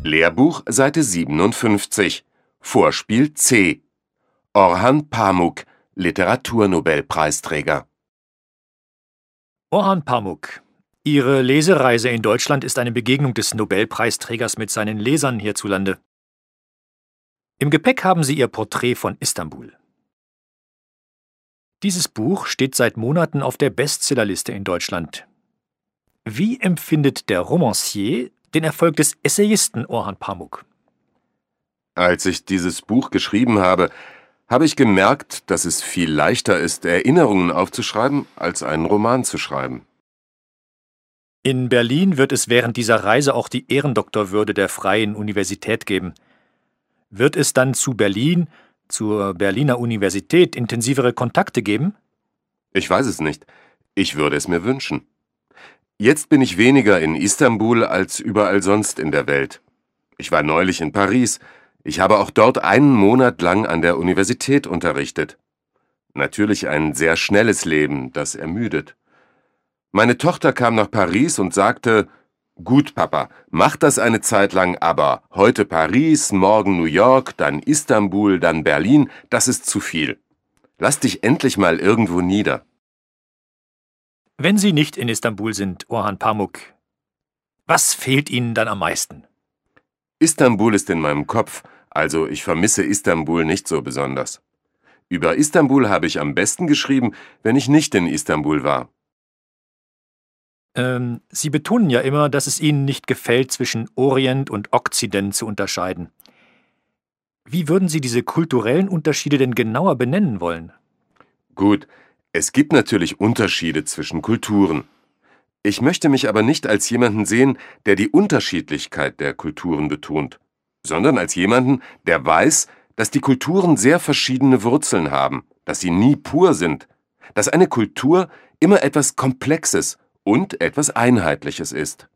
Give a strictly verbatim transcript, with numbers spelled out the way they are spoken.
Lehrbuch, Seite siebenundfünfzig. Vorspiel C. Orhan Pamuk, Literaturnobelpreisträger. Orhan Pamuk. Ihre Lesereise in Deutschland ist eine Begegnung des Nobelpreisträgers mit seinen Lesern hierzulande. Im Gepäck haben Sie Ihr Porträt von Istanbul. Dieses Buch steht seit Monaten auf der Bestsellerliste in Deutschland. Wie empfindet der Romancier den Erfolg des Essayisten Orhan Pamuk? Als ich dieses Buch geschrieben habe, habe ich gemerkt, dass es viel leichter ist, Erinnerungen aufzuschreiben, als einen Roman zu schreiben. In Berlin wird es während dieser Reise auch die Ehrendoktorwürde der Freien Universität geben. Wird es dann zu Berlin, zur Berliner Universität, intensivere Kontakte geben? Ich weiß es nicht. Ich würde es mir wünschen. Jetzt bin ich weniger in Istanbul als überall sonst in der Welt. Ich war neulich in Paris. Ich habe auch dort einen Monat lang an der Universität unterrichtet. Natürlich ein sehr schnelles Leben, das ermüdet. Meine Tochter kam nach Paris und sagte: »Gut, Papa, mach das eine Zeit lang, aber heute Paris, morgen New York, dann Istanbul, dann Berlin, das ist zu viel. Lass dich endlich mal irgendwo nieder.« Wenn Sie nicht in Istanbul sind, Orhan Pamuk, was fehlt Ihnen dann am meisten? Istanbul ist in meinem Kopf, also ich vermisse Istanbul nicht so besonders. Über Istanbul habe ich am besten geschrieben, wenn ich nicht in Istanbul war. Ähm, Sie betonen ja immer, dass es Ihnen nicht gefällt, zwischen Orient und Okzident zu unterscheiden. Wie würden Sie diese kulturellen Unterschiede denn genauer benennen wollen? Gut, es gibt natürlich Unterschiede zwischen Kulturen. Ich möchte mich aber nicht als jemanden sehen, der die Unterschiedlichkeit der Kulturen betont, sondern als jemanden, der weiß, dass die Kulturen sehr verschiedene Wurzeln haben, dass sie nie pur sind, dass eine Kultur immer etwas Komplexes und etwas Einheitliches ist.